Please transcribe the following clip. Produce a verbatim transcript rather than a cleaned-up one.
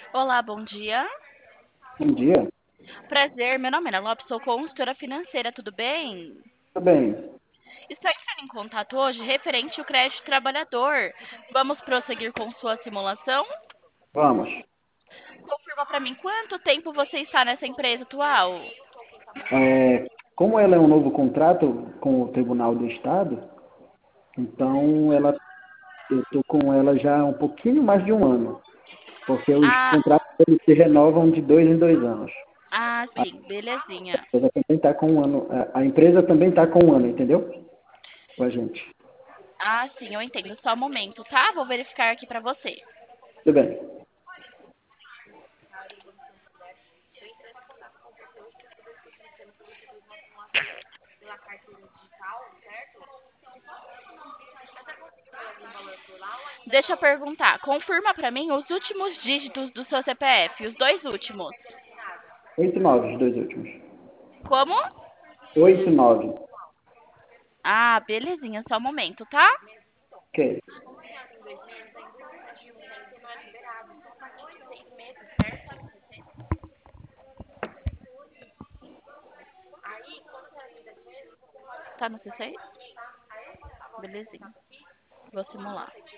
Olá, bom dia. Bom dia, Prazer, meu nome é Ana Lopes, sou consultora financeira, tudo bem? tudo bem? Estou entrando em contato hoje referente ao crédito trabalhador. Vamos prosseguir com sua simulação? Vamos. Confirma para mim quanto tempo você está nessa empresa atual? É, como ela é um novo contrato com o Tribunal do Estado, então ela, eu estou com ela já há um pouquinho mais de um ano, porque os Ah, contratos eles se renovam de dois em dois anos. ah, A sim, belezinha. empresa também está com um ano, a a empresa também está com um ano, entendeu? Com a gente. Ah, sim, eu entendo. Só um momento, tá? Vou verificar aqui para você. Tudo bem. Deixa eu perguntar. Confirma para mim os últimos dígitos do seu C P F, os dois últimos. Oito e nove, os dois últimos. Como? Oito e nove. Ah, belezinha, só um momento, tá? Ok. Tá no C seis? Belezinha. Vou simular.